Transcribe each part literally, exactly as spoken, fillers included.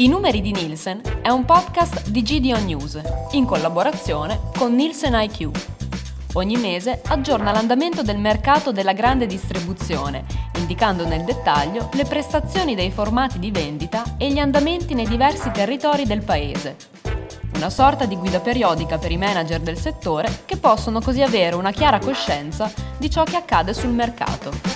I numeri di Nielsen è un podcast di G D O News, in collaborazione con Nielsen I Q. Ogni mese aggiorna l'andamento del mercato della grande distribuzione, indicando nel dettaglio le prestazioni dei formati di vendita e gli andamenti nei diversi territori del paese. Una sorta di guida periodica per i manager del settore che possono così avere una chiara coscienza di ciò che accade sul mercato.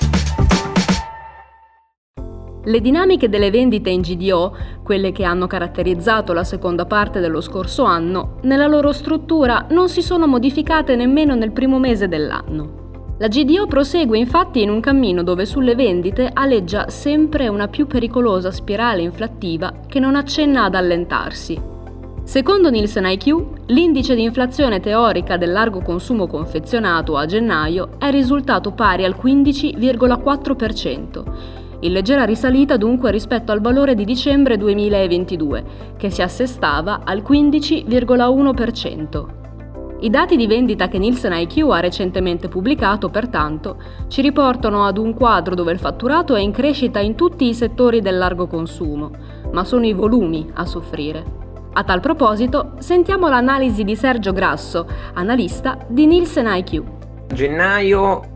Le dinamiche delle vendite in G D O, quelle che hanno caratterizzato la seconda parte dello scorso anno, nella loro struttura non si sono modificate nemmeno nel primo mese dell'anno. La G D O prosegue infatti in un cammino dove sulle vendite aleggia sempre una più pericolosa spirale inflattiva che non accenna ad allentarsi. Secondo Nielsen I Q, l'indice di inflazione teorica del largo consumo confezionato a gennaio è risultato pari al quindici virgola quattro per cento, in leggera risalita dunque rispetto al valore di dicembre duemilaventidue, che si assestava al quindici virgola uno per cento. I dati di vendita che Nielsen I Q ha recentemente pubblicato, pertanto, ci riportano ad un quadro dove il fatturato è in crescita in tutti i settori del largo consumo, ma sono i volumi a soffrire. A tal proposito, sentiamo l'analisi di Sergio Grasso, analista di Nielsen I Q. Gennaio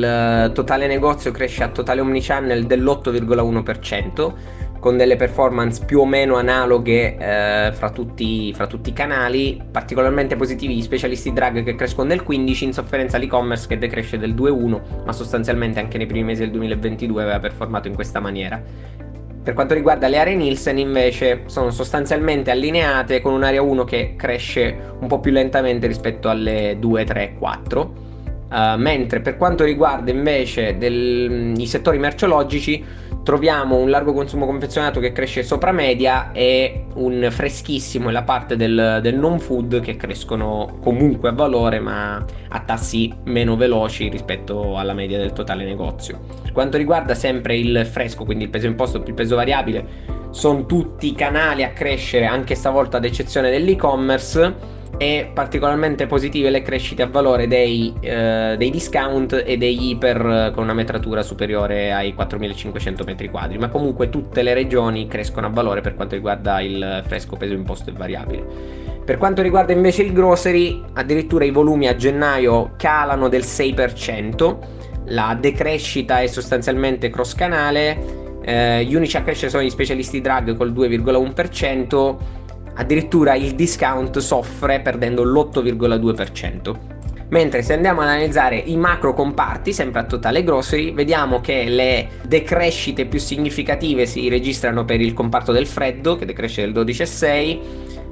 il totale negozio cresce a totale omnichannel dell'otto virgola uno per cento, con delle performance più o meno analoghe eh, fra, tutti, fra tutti i canali. Particolarmente positivi gli specialisti drag che crescono del quindici, in sofferenza l'e-commerce che decresce del due virgola uno, ma sostanzialmente anche nei primi mesi del duemilaventidue aveva performato in questa maniera. Per quanto riguarda le aree Nielsen invece sono sostanzialmente allineate, con un'area uno che cresce un po' più lentamente rispetto alle due, tre, quattro. Uh, mentre per quanto riguarda invece del, i settori merceologici troviamo un largo consumo confezionato che cresce sopra media e un freschissimo e la parte del, del non food che crescono comunque a valore ma a tassi meno veloci rispetto alla media del totale negozio. Per quanto riguarda sempre il fresco, quindi il peso imposto più il peso variabile, sono tutti canali a crescere anche stavolta ad eccezione dell'e-commerce, e particolarmente positive le crescite a valore dei, eh, dei discount e degli iper con una metratura superiore ai quattromilacinquecento metri quadri, ma comunque tutte le regioni crescono a valore per quanto riguarda il fresco, peso imposto e variabile. Per quanto riguarda invece il grocery, addirittura i volumi a gennaio calano del sei per cento, la decrescita è sostanzialmente cross canale, eh, gli unici a crescere sono gli specialisti drag col due virgola uno per cento. Addirittura il discount soffre perdendo l'otto virgola due per cento. Mentre se andiamo ad analizzare i macro comparti, sempre a totale grocery, vediamo che le decrescite più significative si registrano per il comparto del freddo, che decresce del dodici virgola sei,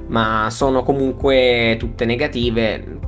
ma sono comunque tutte negative.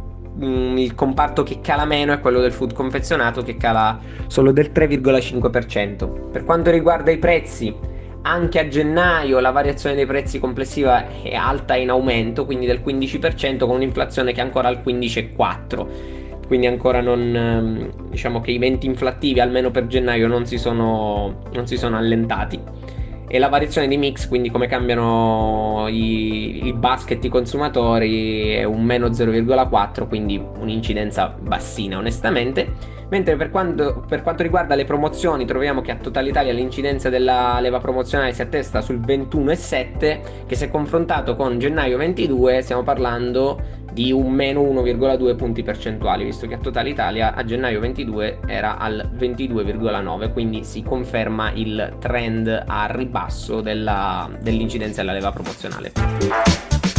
Il comparto che cala meno è quello del food confezionato, che cala solo del tre virgola cinque per cento. Per quanto riguarda i prezzi, anche a gennaio la variazione dei prezzi complessiva è alta in aumento, quindi del quindici per cento, con un'inflazione che è ancora al quindici virgola quattro per cento, quindi ancora non, diciamo che i venti inflattivi almeno per gennaio non si sono, non si sono allentati. E la variazione di mix, quindi come cambiano i, i basket, i consumatori, è un meno zero virgola quattro, quindi un'incidenza bassina onestamente. Mentre per quanto, per quanto riguarda le promozioni, troviamo che a Totale Italia l'incidenza della leva promozionale si attesta sul ventuno virgola sette, che se confrontato con gennaio ventidue stiamo parlando di un meno uno virgola due punti percentuali, visto che a Totale Italia a gennaio ventidue era al ventidue virgola nove, quindi si conferma il trend a ribasso della, dell'incidenza della leva promozionale.